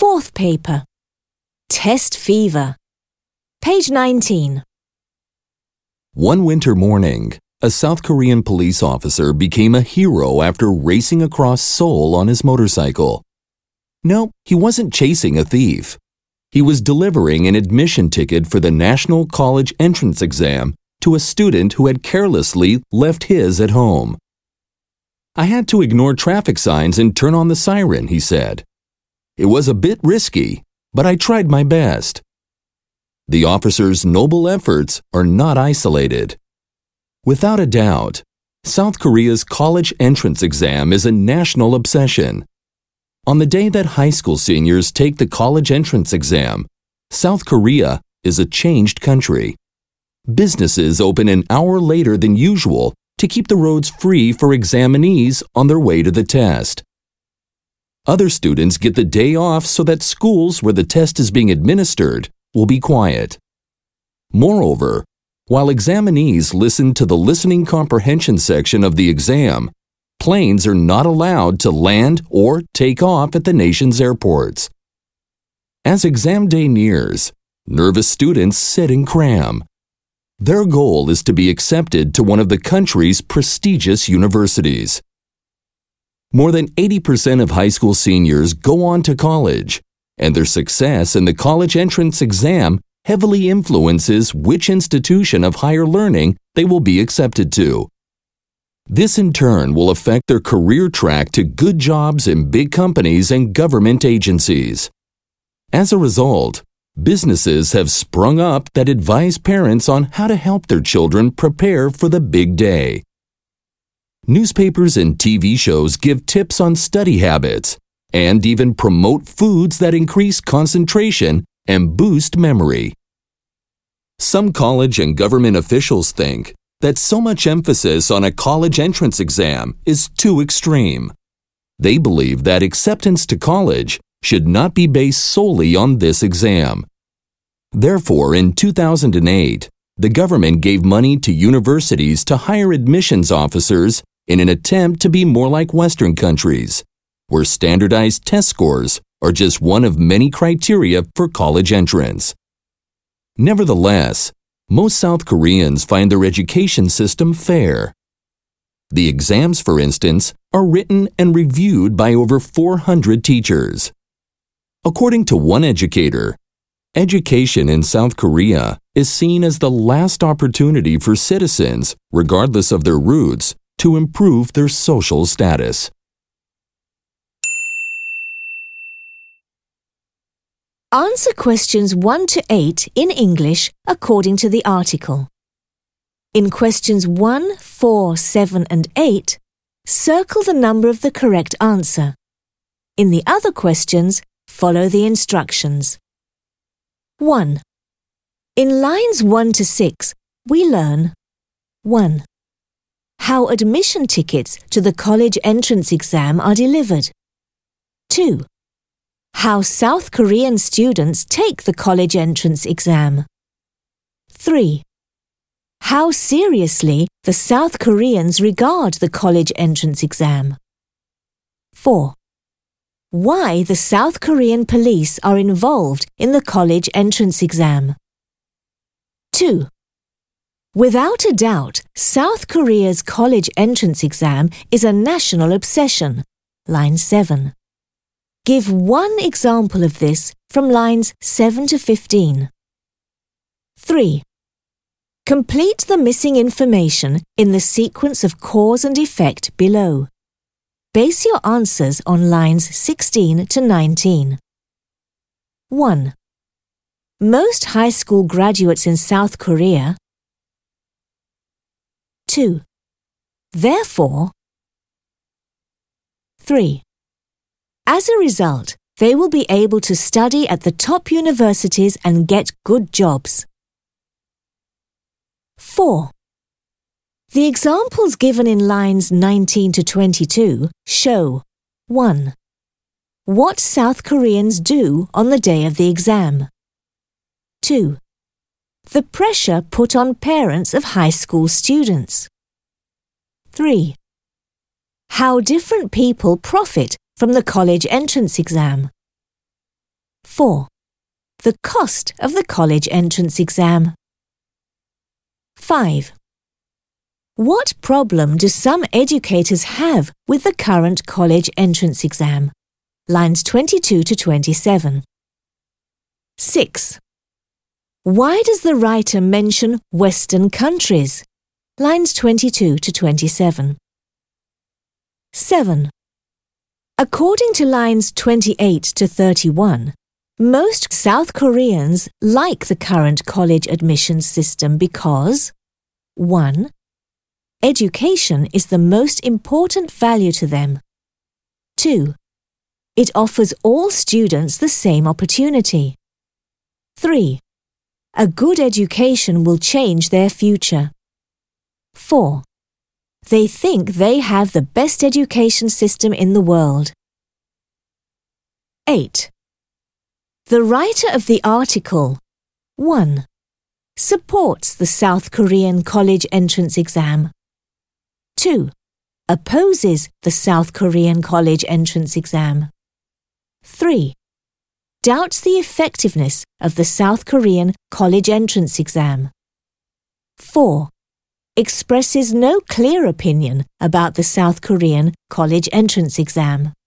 Fourth paper. Test fever. Page 19. One winter morning, a South Korean police officer became a hero after racing across Seoul on his motorcycle. No, he wasn't chasing a thief. He was delivering an admission ticket for the National College Entrance Exam to a student who had carelessly left his at home. "I had to ignore traffic signs and turn on the siren," he said. "It was a bit risky, but I tried my best." The officer's noble efforts are not isolated. Without a doubt, South Korea's college entrance exam is a national obsession. On the day that high school seniors take the college entrance exam, South Korea is a changed country. Businesses open an hour later than usual to keep the roads free for examinees on their way to the test. Other students get the day off so that schools where the test is being administered will be quiet. Moreover, while examinees listen to the listening comprehension section of the exam, planes are not allowed to land or take off at the nation's airports. As exam day nears, nervous students sit and cram. Their goal is to be accepted to one of the country's prestigious universities. More than 80% of high school seniors go on to college, and their success in the college entrance exam heavily influences which institution of higher learning they will be accepted to. This in turn will affect their career track to good jobs in big companies and government agencies. As a result, businesses have sprung up that advise parents on how to help their children prepare for the big day. Newspapers and TV shows give tips on study habits and even promote foods that increase concentration and boost memory. Some college and government officials think that so much emphasis on a college entrance exam is too extreme. They believe that acceptance to college should not be based solely on this exam. Therefore, in 2008, the government gave money to universities to hire admissions officers in an attempt to be more like Western countries, where standardized test scores are just one of many criteria for college entrance. Nevertheless, most South Koreans find their education system fair. The exams, for instance, are written and reviewed by over 400 teachers. According to one educator, education in South Korea is seen as the last opportunity for citizens, regardless of their roots, to improve their social status. Answer questions 1 to 8 in English according to the article. In questions 1, 4, 7 and 8, circle the number of the correct answer. In the other questions, follow the instructions. 1. In lines 1 to 6, we learn 1. How admission tickets to the college entrance exam are delivered. 2. How South Korean students take the college entrance exam. 3. How seriously the South Koreans regard the college entrance exam. 4. Why the South Korean police are involved in the college entrance exam. 2. Without a doubt, South Korea's college entrance exam is a national obsession. Line 7. Give one example of this from lines 7 to 15. 3. Complete the missing information in the sequence of cause and effect below. Base your answers on lines 16 to 19. 1. Most high school graduates in South Korea. 2. Therefore. 3. As a result, they will be able to study at the top universities and get good jobs. 4. The examples given in lines 19 to 22 show 1. What South Koreans do on the day of the exam. 2. The pressure put on parents of high school students. 3. How different people profit from the college entrance exam. 4. The cost of the college entrance exam. 5. What problem do some educators have with the current college entrance exam? Lines 22 to 27. 6. Why does the writer mention Western countries? Lines 22 to 27. 7. According to lines 28 to 31, most South Koreans like the current college admissions system because 1. Education is the most important value to them. 2. It offers all students the same opportunity. 3. A good education will change their future. 4. They think they have the best education system in the world. 8. The writer of the article 1. Supports the South Korean college entrance exam. 2. Opposes the South Korean college entrance exam. 3. Doubts the effectiveness of the South Korean college entrance exam. 4. Expresses no clear opinion about the South Korean college entrance exam.